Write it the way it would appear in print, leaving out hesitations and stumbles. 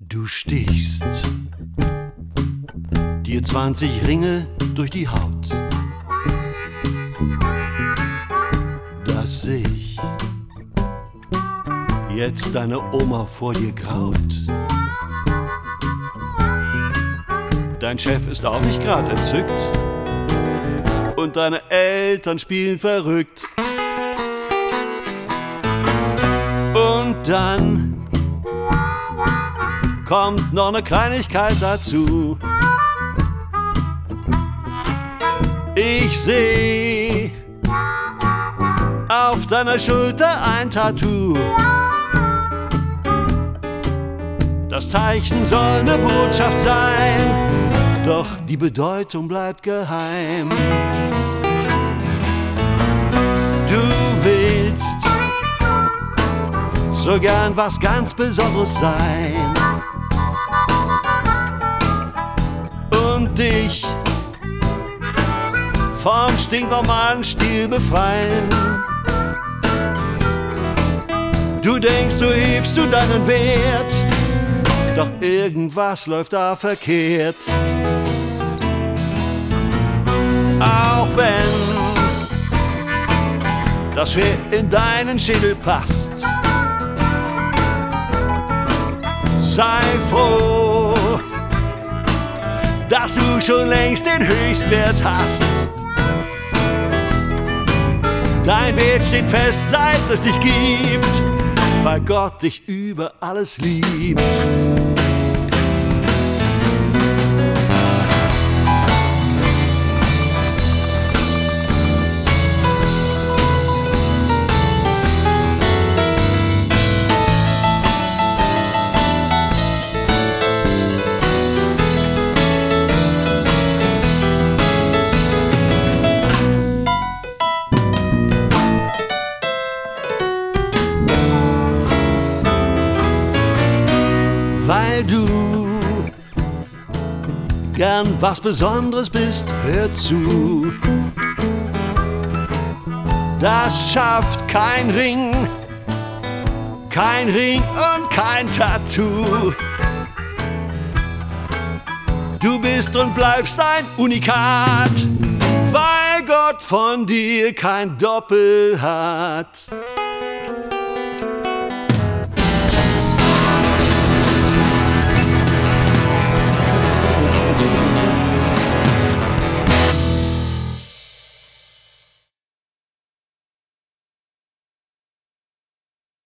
Du stichst dir 20 Ringe durch die Haut, dass sich jetzt deine Oma vor dir graut. Dein Chef ist auch nicht grad entzückt und deine Eltern spielen verrückt. Und dann kommt noch eine Kleinigkeit dazu. Ich seh auf deiner Schulter ein Tattoo. Das Zeichen soll eine Botschaft sein, doch die Bedeutung bleibt geheim. Du willst so gern was ganz Besonderes sein und dich vom stinknormalen Stil befreien. Du denkst, so hebst du deinen Wert, doch irgendwas läuft da verkehrt. Auch wenn das schwer in deinen Schädel passt, sei froh, dass du schon längst den Höchstwert hast. Dein Wert steht fest, seit es dich gibt, weil Gott dich über alles liebt. Weil du gern was Besonderes bist, hör zu. Das schafft kein Ring und kein Tattoo. Du bist und bleibst ein Unikat, weil Gott von dir kein Doppel hat.